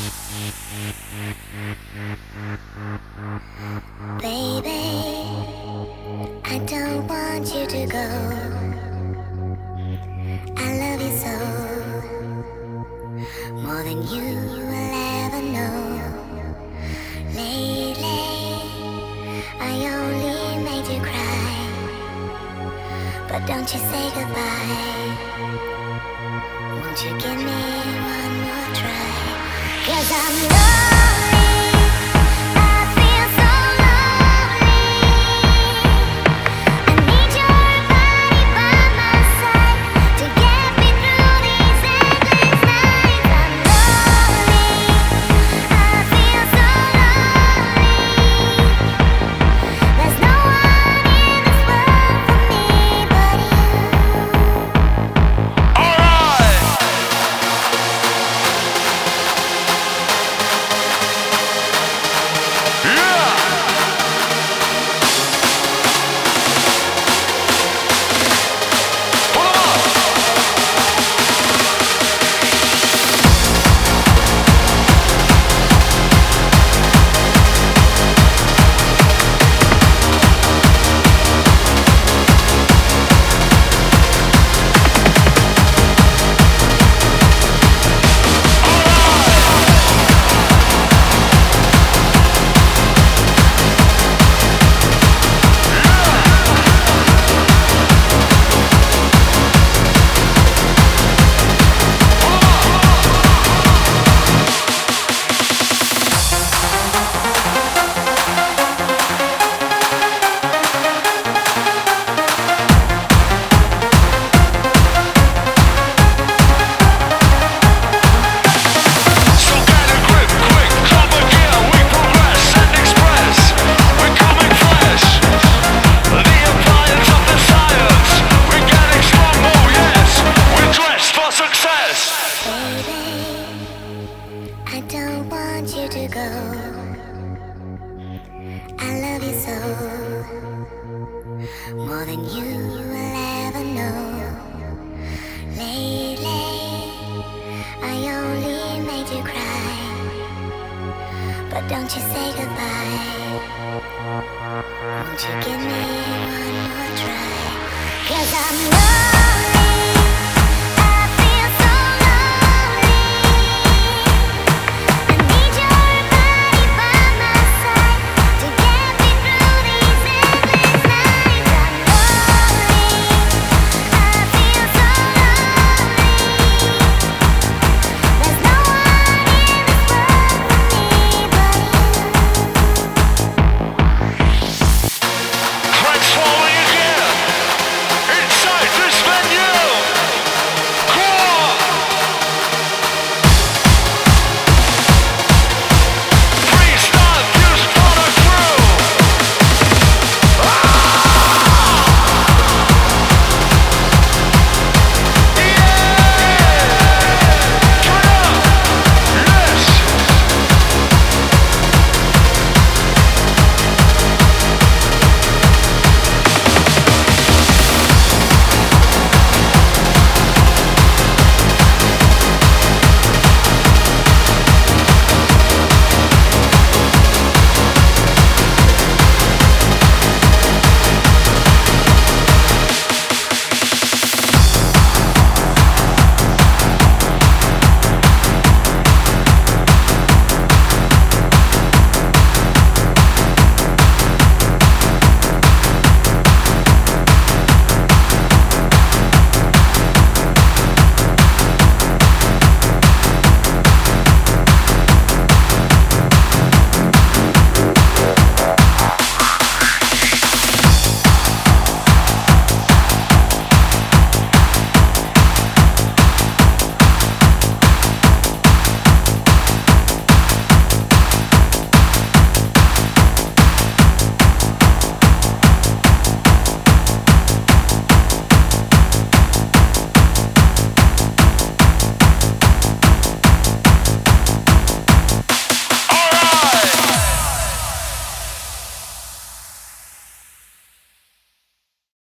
Baby, I don't want you to go. I love you so, more than you will ever know. Lately, I only made you cry, but don't you say goodbye. Won't you give me one more try? 'Cause I'm lonely, I feel so lonely. I need your body by my side to get me through these endless nights. I'm lonely, I feel so lonely. There's no one in this world for me but you. I don't want you to go. I love you so, more than you will ever know. Lately, I only made you cry, but don't you say goodbye. Won't you give me one more try? 'Cause I'm lonely.